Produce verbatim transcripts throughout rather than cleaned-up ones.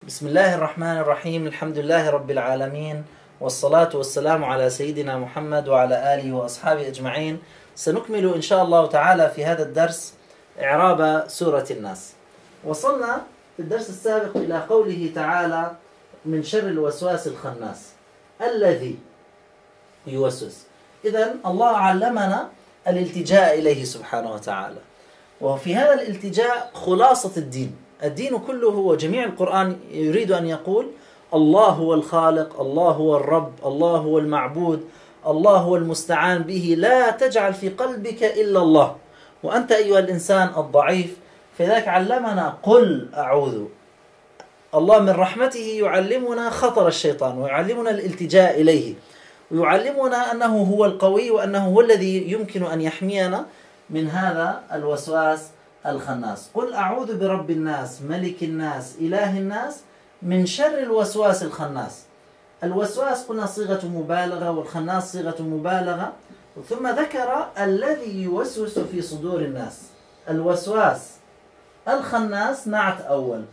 بسم الله الرحمن الرحيم. الحمد لله رب العالمين، والصلاة والسلام على سيدنا محمد وعلى آله وأصحابه أجمعين. سنكمل إن شاء الله تعالى في هذا الدرس إعراب سورة الناس. وصلنا في الدرس السابق إلى قوله تعالى: من شر الوسواس الخناس الذي يوسوس. إذن الله علمنا الالتجاء إليه سبحانه وتعالى، وفي هذا الالتجاء خلاصة الدين. الدين كله وجميع القرآن يريد أن يقول: الله هو الخالق، الله هو الرب، الله هو المعبود، الله هو المستعان به. لا تجعل في قلبك إلا الله، وأنت أيها الإنسان الضعيف. فذلك علمنا: قل أعوذ. الله من رحمته يعلمنا خطر الشيطان، ويعلمنا الالتجاء إليه، ويعلمنا أنه هو القوي، وأنه هو الذي يمكن أن يحمينا من هذا الوسواس الخناس. قل أعوذ برب الناس، ملك الناس، إله الناس، من شر الوسواس الخناس. الوسواس قلنا صيغة مبالغة، والخناس صيغة مبالغة. ثم ذكر الذي يوسوس في صدور الناس. الوسواس الخناس نعت أول،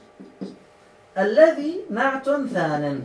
الذي نعت ثان.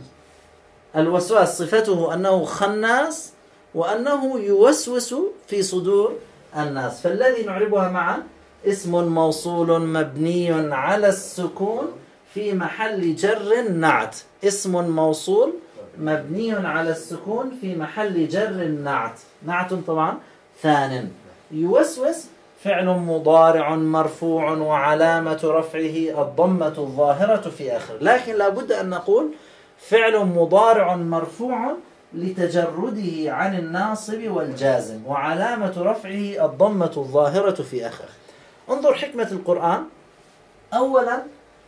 الوسواس صفته أنه خناس، وأنه يوسوس في صدور الناس. فالذي نعربها معا: اسم موصول مبني على السكون في محل جر نعت. اسم موصول مبني على السكون في محل جر نعت. نعت طبعا ثان. يوسوس فعل مضارع مرفوع، وعلامة رفعه الضمة الظاهرة في آخر. لكن لا بد أن نقول فعل مضارع مرفوع لتجرده عن الناصب والجازم، وعلامة رفعه الضمة الظاهرة في آخر. انظر حكمة القرآن. أولا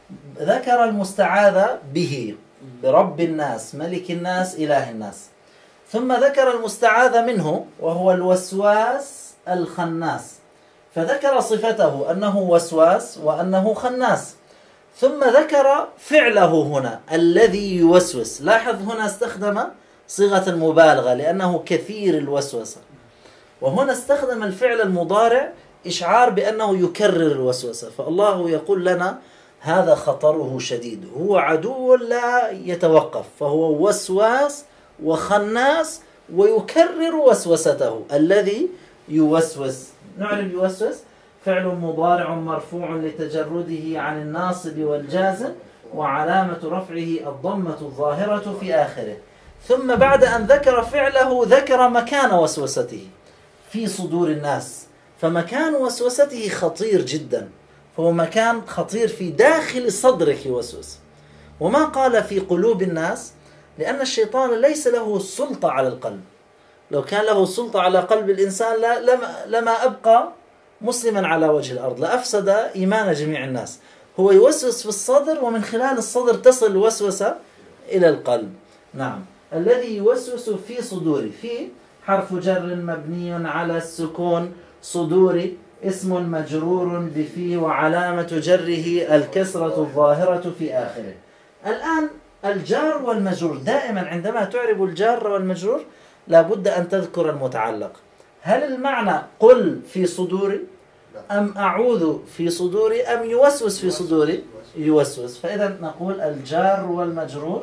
ذكر المستعاذ به، برب الناس، ملك الناس، إله الناس. ثم ذكر المستعاذ منه، وهو الوسواس الخناس، فذكر صفته أنه وسواس وأنه خناس. ثم ذكر فعله هنا الذي يوسوس. لاحظ هنا استخدم صيغة المبالغة لأنه كثير الوسوسة، وهنا استخدم الفعل المضارع إشعار بأنه يكرر الوسوسة. فالله يقول لنا: هذا خطره شديد، هو عدو لا يتوقف، فهو وسواس وخناس ويكرر وسوسته. الذي يوسوس. نعرف يوسوس فعل مضارع مرفوع لتجرده عن الناصب والجازم، وعلامة رفعه الضمة الظاهرة في آخره. ثم بعد أن ذكر فعله ذكر مكان وسوسته في صدور الناس. فمكان وسوسته خطير جدا، فهو مكان خطير في داخل صدرك يوسوس. وما قال في قلوب الناس، لأن الشيطان ليس له سلطة على القلب. لو كان له سلطة على قلب الإنسان لما, لما أبقى مسلما على وجه الأرض، لأفسد إيمان جميع الناس. هو يوسوس في الصدر، ومن خلال الصدر تصل الوسوسة إلى القلب. نعم. الذي يوسوس في صدوري. في حرف جر مبني على السكون، صدوري اسم مجرور بفي، وعلامة جره الكسرة الظاهرة في آخره. الآن الجار والمجرور، دائما عندما تعرب الجار والمجرور لابد أن تذكر المتعلق. هل المعنى قل في صدوري، أم أعوذ في صدوري، أم يوسوس في صدوري؟ يوسوس. فإذا نقول الجار والمجرور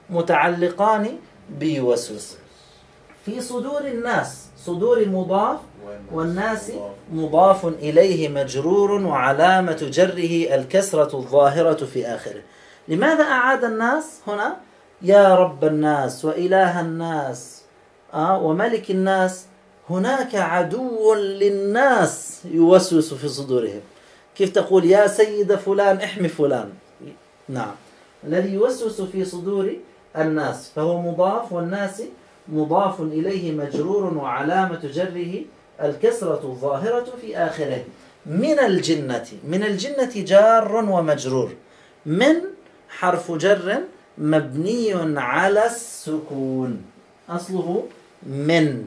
متعلقان بيوسوس. في صدور الناس، صدور مضاف، والناس مضاف إليه مجرور، وعلامة جره الكسرة الظاهرة في آخره. لماذا أعاد الناس هنا؟ يا رب الناس، وإله الناس، آه وملك الناس. هناك عدو للناس يوسوس في صدورهم. كيف تقول يا سيد فلان احمي فلان؟ نعم. الذي يوسوس في صدور الناس فهو مضاف، والناس مضاف إليه مجرور، وعلامة جره الكسرة الظاهرة في آخره. من الجنة. من الجنة جار ومجرور. من حرف جر مبني على السكون، أصله من.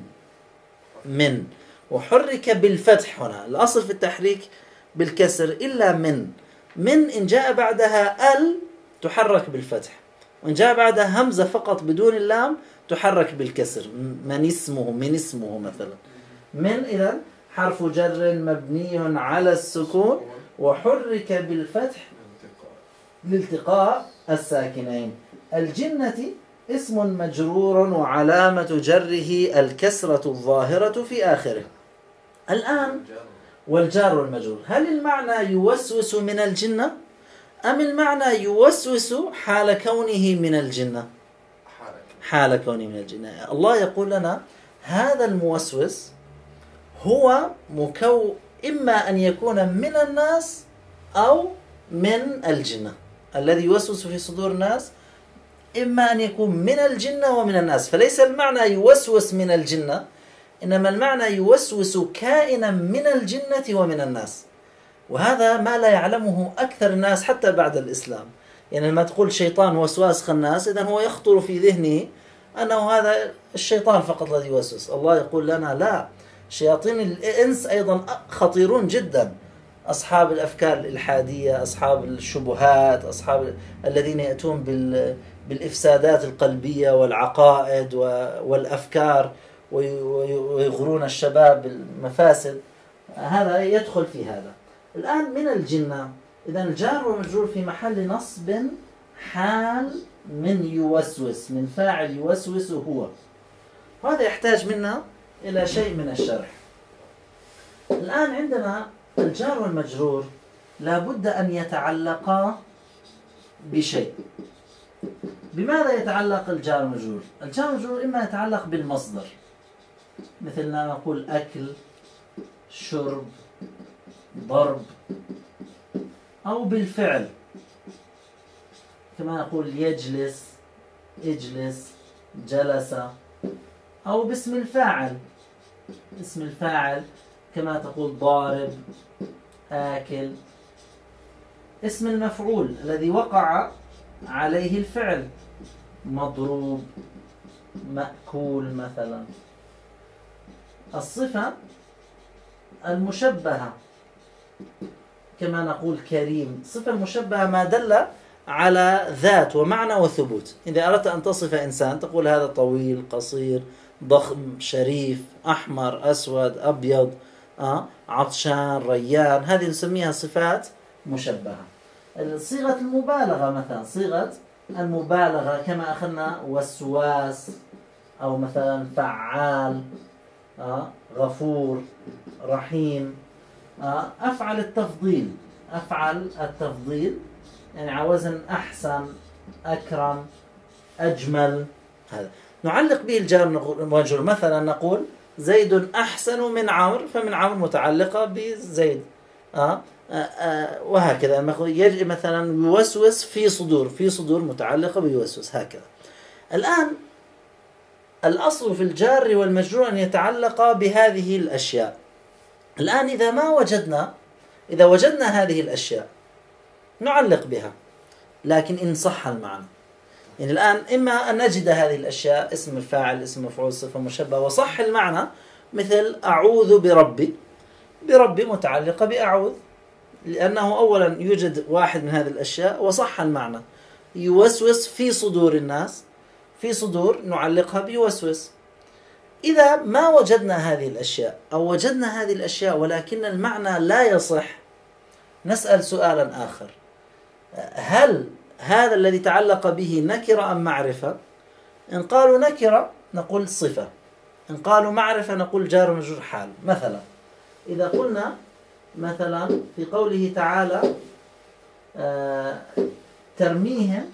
من وحرك بالفتح. هنا الأصل في التحريك بالكسر، إلا من. من إن جاء بعدها ال تحرك بالفتح، وإن جاء بعدها همزة فقط بدون اللام تحرك بالكسر. من اسمه، من اسمه مثلا. من إذن حرف جر مبني على السكون، وحرك بالفتح لالتقاء الساكنين. الجنة اسم مجرور وعلامة جره الكسرة الظاهرة في آخره. الآن والجار والمجرور، هل المعنى يوسوس من الجنة أم المعنى يوسوس حال كونه من الجنة؟ حال كونه من الجنة. الله يقول لنا هذا الموسوس هو مكو إما أن يكون من الناس أو من الجنة. الذي يوسوس في صدور الناس إما أن يكون من الجنة ومن الناس، فليس المعنى يوسوس من الجنة، إنما المعنى يوسوس كائنا من الجنة ومن الناس. وهذا ما لا يعلمه أكثر الناس حتى بعد الإسلام. يعني لما تقول شيطان وسواس خناس، إذن هو يخطر في ذهنه أنه هذا الشيطان فقط الذي يوسوس. الله يقول لنا لا، شياطين الإنس أيضا خطيرون جدا، أصحاب الأفكار الإلحادية، أصحاب الشبهات، أصحاب الذين يأتون بال بالإفسادات القلبية والعقائد والأفكار ويغرون الشباب بالمفاسد، هذا يدخل في هذا. الآن من الجنة، إذا الجار والمجرور في محل نصب حال من يوسوس، من فاعل يوسوس هو. هذا يحتاج منا إلى شيء من الشرح. الآن عندنا الجار والمجرور لابد أن يتعلقا بشيء. بماذا يتعلق الجار والمجرور؟ الجار والمجرور إما يتعلق بالمصدر، مثل ما نقول أكل، شرب، ضرب، أو بالفعل كما نقول يجلس، اجلس، جلس، أو باسم الفاعل، اسم الفاعل كما تقول ضارب، آكل. اسم المفعول الذي وقع عليه الفعل، مضروب، مأكول مثلا. الصفة المشبهة كما نقول كريم، صفة المشبهة ما دل على ذات ومعنى وثبوت. إذا أردت أن تصف إنسان تقول هذا طويل، قصير، ضخم، شريف، أحمر، أسود، أبيض، آه، عطشان، ريان، هذه نسميها صفات مشبهة. صيغة المبالغة مثلا، صيغة المبالغة كما أخذنا وسواس، أو مثلا فعال، آه، غفور، رحيم. آه، أفعل التفضيل، أفعل التفضيل يعني على وزن أحسن، أكرم، أجمل. هذا نعلق به الجار والمجرور. مثلا نقول زيد أحسن من عمرو، فمن عمرو متعلقة بزيد. آه آه آه وهكذا. مثلا يوسوس في صدور، في صدور متعلقة بيوسوس، هكذا. الآن الأصل في الجار والمجرور أن يتعلق بهذه الأشياء. الآن إذا ما وجدنا، إذا وجدنا هذه الأشياء نعلق بها، لكن إن صح المعنى. يعني الآن إما أن نجد هذه الأشياء اسم الفاعل، اسم مفعول، صفة مشبهة، وصح المعنى، مثل أعوذ بربي، بربي متعلقة بأعوذ، لأنه أولا يوجد واحد من هذه الأشياء وصح المعنى. يوسوس في صدور الناس، في صدور نعلقها بيوسوس. إذا ما وجدنا هذه الأشياء أو وجدنا هذه الأشياء ولكن المعنى لا يصح، نسأل سؤالا آخر: هل هذا الذي تعلق به نكرة أم معرفة؟ إن قالوا نكرة نقول صفة، إن قالوا معرفة نقول جار ومجرور حال. مثلا إذا قلنا مثلا في قوله تعالى آه ترميهم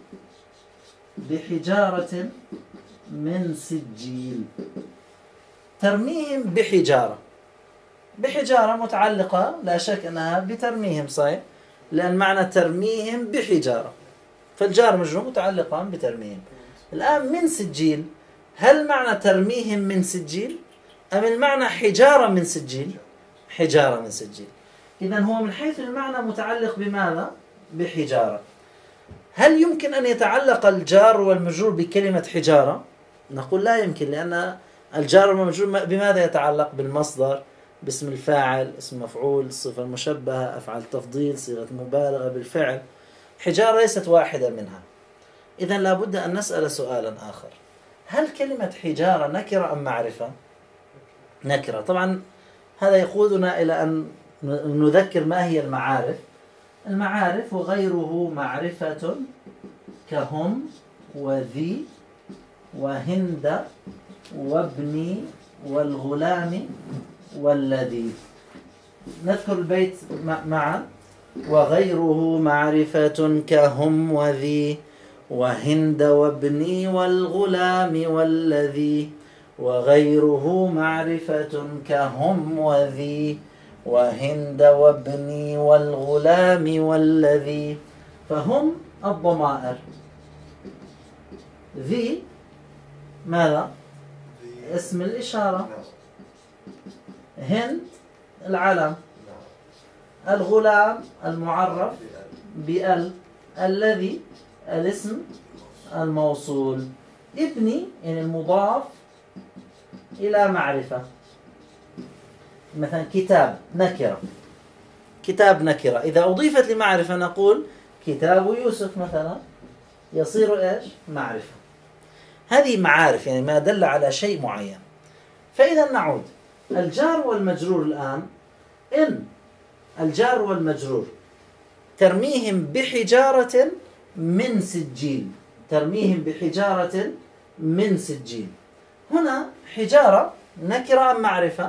بحجارة من سجيل، ترميهم بحجارة، بحجارة متعلقة لا شك أنها بترميهم، صحيح، لأن معنى ترميهم بحجارة، فالجار مجرور متعلقان بترميهم. الآن من سجيل، هل معنى ترميهم من سجيل أم المعنى حجارة من سجيل؟ حجارة من سجيل. إذن هو من حيث المعنى متعلق بماذا؟ بحجارة. هل يمكن أن يتعلق الجار والمجرور بكلمة حجارة؟ نقول لا يمكن، لأن الجار والمجرور بماذا يتعلق؟ بالمصدر، باسم الفاعل، اسم مفعول، الصفة المشبهة، أفعال تفضيل، صيغة مبالغة، بالفعل. حجارة ليست واحدة منها. إذن لابد أن نسأل سؤالا آخر: هل كلمة حجارة نكرة أم معرفة؟ نكرة. طبعا هذا يقودنا إلى أن نذكر ما هي المعارف. المعارف وغيره معرفة كهم وذي وهند وابني والغلام والذي. نذكر البيت معا. وغيره معرفة كهم وذي وهند وابني والغلام والذي. وغيره معرفة كهم وذي وهند وابني والغلام والذي. فهم الضمائر. ذي ماذا؟ اسم الإشارة. هند العلم. الغلام المعرف بال. الذي الاسم الموصول. ابني يعني المضاف إلى معرفة. مثلا كتاب نكرة. كتاب نكرة إذا أضيفت لمعرفة نقول كتاب يوسف مثلا، يصير إيش؟ معرفة. هذه معارف يعني ما دل على شيء معين. فإذا نعود الجار والمجرور الآن. إن الجار والمجرور ترميهم بحجارة من سجيل. ترميهم بحجارة من سجيل. هنا حجارة نكرة أم معرفة؟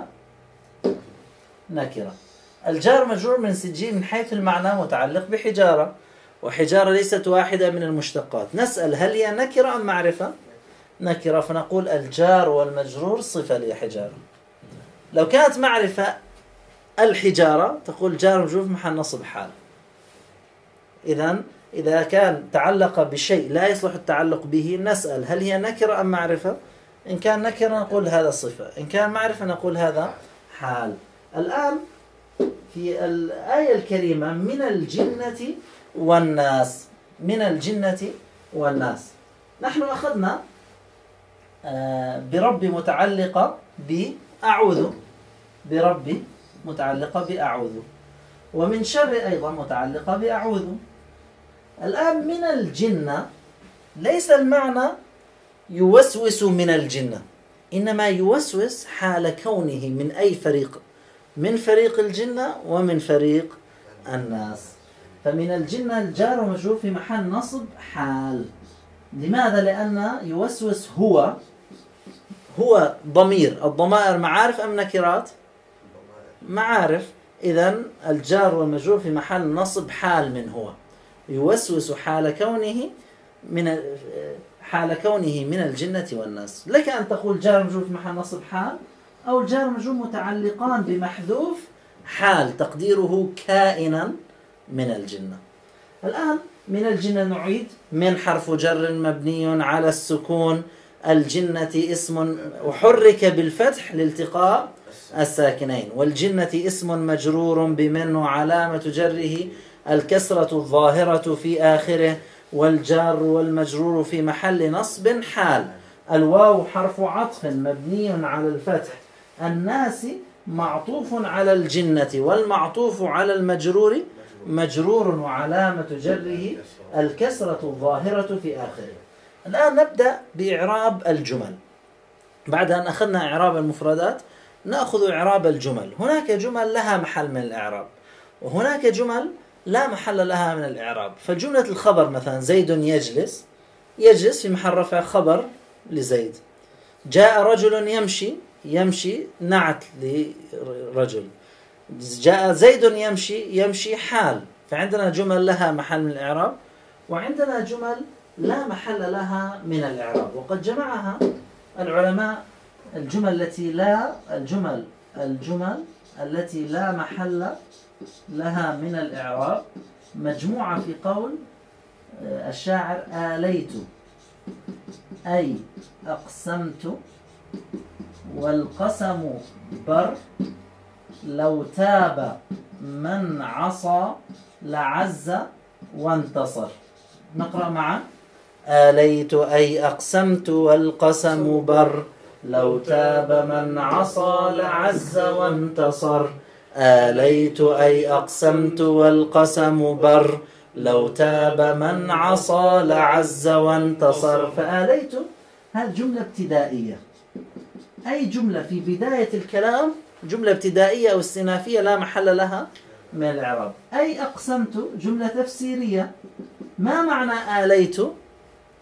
نكرة. الجار مجرور من سجيل من حيث المعنى متعلق بحجارة، وحجارة ليست واحدة من المشتقات. نسأل هل هي نكرة أم معرفة؟ نكرة، فنقول الجار والمجرور صفة لحجارة. لو كانت معرفة الحجارة تقول جار مجرور في محل نصب حال. إذن إذا كان تعلق بشيء لا يصلح التعلق به نسأل هل هي نكرة أم معرفة؟ إن كان نكرة نقول هذا صفة، إن كان معرفة نقول هذا حال. الآن في الآية الكريمة من الجنة والناس. من الجنة والناس. نحن أخذنا برب متعلقة بأعوذ. برب متعلقة بأعوذ. ومن شر أيضا متعلقة بأعوذ. الآن من الجنة ليس المعنى يوسوس من الجنة، إنما يوسوس حال كونه من أي فريق؟ من فريق الجنة ومن فريق الناس. فمن الجنة الجار ومجرور في محل نصب حال. لماذا؟ لأن يوسوس هو هو ضمير. الضمائر معارف أم نكرات؟ معارف. إذن الجار والمجرور في محل نصب حال من هو. يوسوس حال كونه من حال كونه من الجنة والناس. لك أن تقول جار مجرور في محل نصب حال، أو الجار مجرور متعلقان بمحذوف حال تقديره كائنا من الجنة. الآن من الجنة نعيد. من حرف جر مبني على السكون. الجنة اسم وحرك بالفتح لالتقاء الساكنين. والجنة اسم مجرور بمن وعلامة جره الكسرة الظاهرة في آخره. والجار والمجرور في محل نصب حال. الواو حرف عطف مبني على الفتح. الناس معطوف على الجنة، والمعطوف على المجرور مجرور وعلامة جره الكسرة الظاهرة في آخره. الآن نبدأ بإعراب الجمل. بعد أن أخذنا إعراب المفردات نأخذ إعراب الجمل. هناك جمل لها محل من الإعراب، وهناك جمل لا محل لها من الإعراب. فجملة الخبر مثلا زيد يجلس. يجلس في محل رفع خبر لزيد. جاء رجل يمشي. يمشي نعت لرجل. جاء زيد يمشي. يمشي حال. فعندنا جمل لها محل من الإعراب، وعندنا جمل لا محل لها من الإعراب. وقد جمعها العلماء الجمل التي لا الجمل الجمل التي لا محل لها من الإعراب مجموعة في قول الشاعر آليت أي أقسمت والقسم بر لو تاب من عصى لعز وانتصر. نقرأ معا. آليت أي أقسمت والقسم بر لو تاب من عصى لعز وانتصر. آليت أي أقسمت والقسم بر لو تاب من عصى لعز وانتصر. فآليت هذه جملة ابتدائية. أي جملة في بداية الكلام جملة ابتدائية أو استئنافية لا محل لها من الإعراب. أي أقسمت جملة تفسيرية. ما معنى آليت؟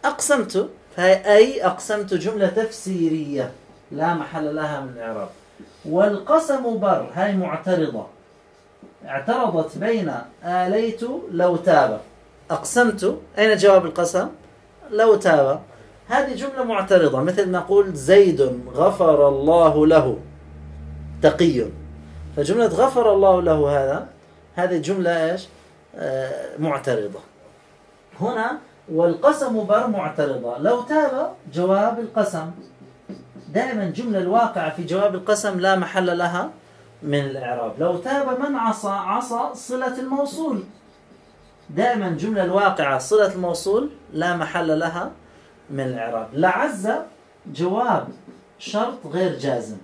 أقسمت، أي أقسمت جملة تفسيرية لا محل لها من الإعراب. والقسم بر، هاي معترضة، اعترضت بين آليت لو تاب. أقسمت، أين جواب القسم؟ لو تاب. هذه جملة معترضة، مثل نقول زيد غفر الله له تقي. فجملة غفر الله له هذا هذه جملة إيش؟ آه معترضة. هنا والقسم بر معترضة، لو تاب جواب القسم. دائما جملة الواقعة في جواب القسم لا محل لها من الإعراب. لو تاب من عصى، عصى صلة الموصول. دائما جملة الواقعة صلة الموصول لا محل لها من الإعراب. لعز جواب شرط غير جازم.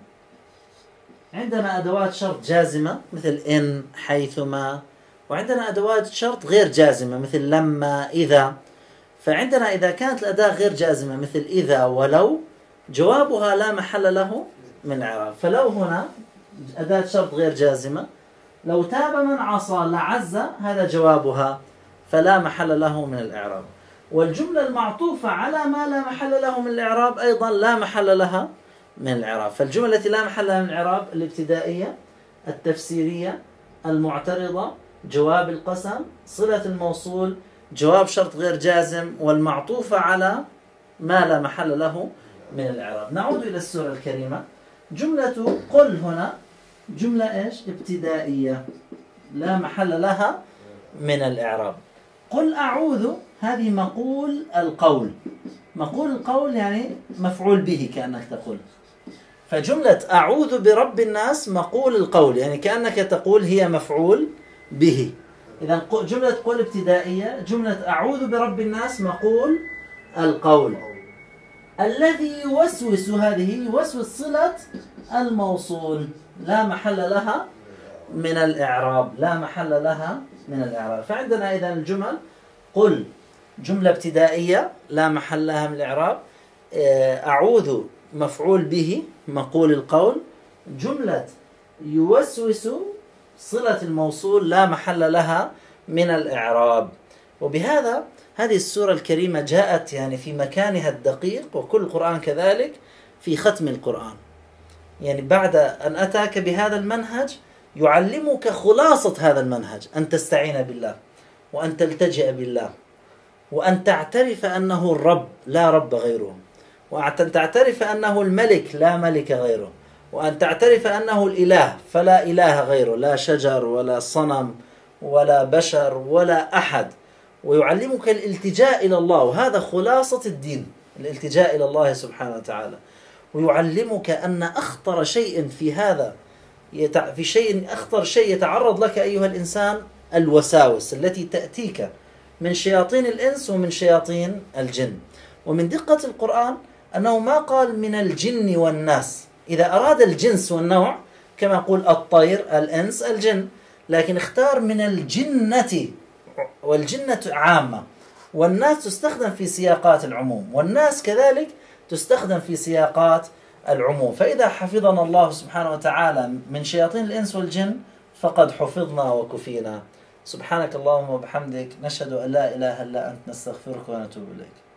عندنا أدوات شرط جازمة مثل إن، حيثما، وعندنا أدوات شرط غير جازمة مثل لما، إذا. فعندنا إذا كانت الأداة غير جازمة مثل إذا ولو، جوابها لا محل له من الإعراب. فلو هنا أداة شرط غير جازمة. لو تاب من عصى لعز، هذا جوابها، فلا محل له من الإعراب. والجملة المعطوفة على ما لا محل له من الإعراب أيضا لا محل لها من الإعراب. فالجملة التي لا محل لها من الإعراب الابتدائية، التفسيرية، المعترضة، جواب القسم، صلة الموصول، جواب شرط غير جازم، والمعطوفة على ما لا محل له من الإعراب. نعود إلى السورة الكريمة. جملة قل هنا جملة إيش؟ ابتدائية لا محل لها من الإعراب. قل أعوذ، هذه مقول القول. مقول القول يعني مفعول به كأنك تقول. فجملة أعوذ برب الناس مقول القول، يعني كأنك تقول هي مفعول به. إذا جملة قل ابتدائية، جملة أعوذ برب الناس مقول القول. الذي يوسوس، هذه يوسوس صلة الموصول لا محل لها من الإعراب، لا محل لها من الإعراب. فعندنا إذا الجمل قل جملة ابتدائية لا محل لها من الإعراب، أعوذ مفعول به مقول القول، جملة يوسوس صلة الموصول لا محل لها من الإعراب. وبهذا هذه السورة الكريمة جاءت يعني في مكانها الدقيق، وكل القرآن كذلك في ختم القرآن. يعني بعد أن أتاك بهذا المنهج يعلمك خلاصة هذا المنهج، أن تستعين بالله، وأن تلتجئ بالله، وأن تعترف أنه الرب لا رب غيره، وأن تعترف أنه الملك لا ملك غيره، وأن تعترف أنه الإله فلا إله غيره، لا شجر ولا صنم ولا بشر ولا أحد. ويعلمك الالتجاء إلى الله، وهذا خلاصة الدين، الالتجاء إلى الله سبحانه وتعالى. ويعلمك أن أخطر شيء في هذا في شيء أخطر شيء يتعرض لك أيها الإنسان الوساوس التي تأتيك من شياطين الإنس ومن شياطين الجن. ومن دقة القرآن أنه ما قال من الجن والناس، إذا أراد الجنس والنوع كما يقول الطير، الإنس، الجن، لكن اختار من الجنة، والجنة عامة، والناس تستخدم في سياقات العموم، والناس كذلك تستخدم في سياقات العموم. فإذا حفظنا الله سبحانه وتعالى من شياطين الإنس والجن فقد حفظنا وكفينا. سبحانك اللهم وبحمدك، نشهد أن لا إله إلا أنت، نستغفرك ونتوب إليك.